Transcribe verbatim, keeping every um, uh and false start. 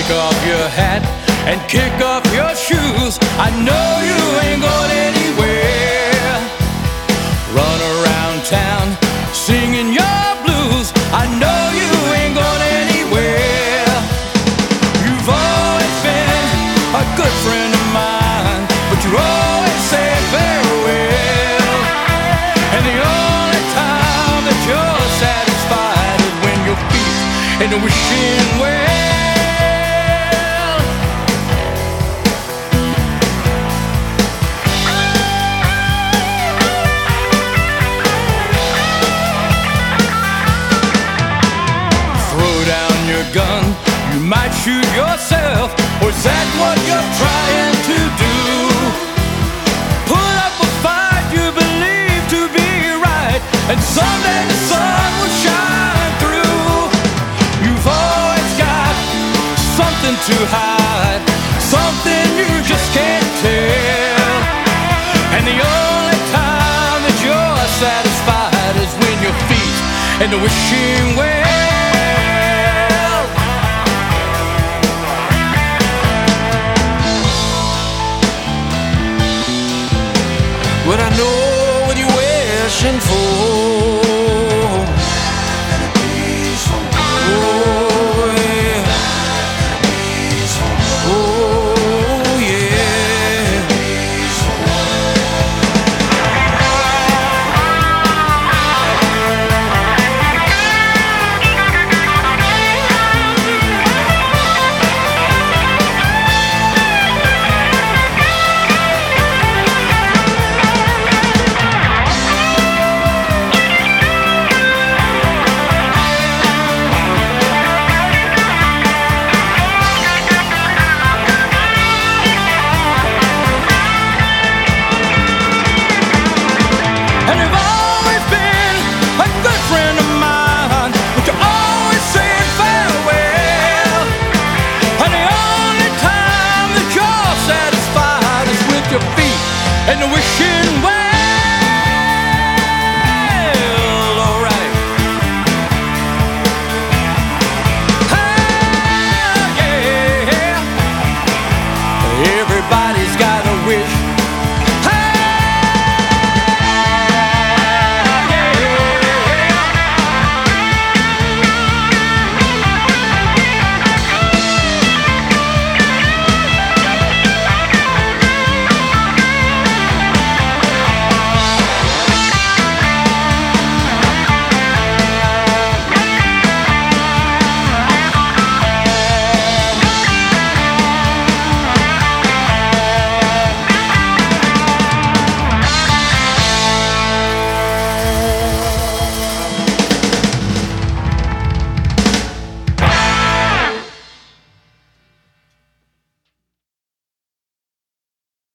Take off your hat and kick off your shoes. I know you ain't going anywhere. Run around town singing your blues. I know you ain't going anywhere. You've always been a good friend of mine, but you always say farewell. And the only time that you're satisfied is when your feet in the wishing well. Gun, you might shoot yourself, or is that what you're trying to do? Put up a fight you believe to be right, and someday the sun will shine through. You've always got something to hide, something you just can't tell. And the only time that you're satisfied is when your feet in the wishing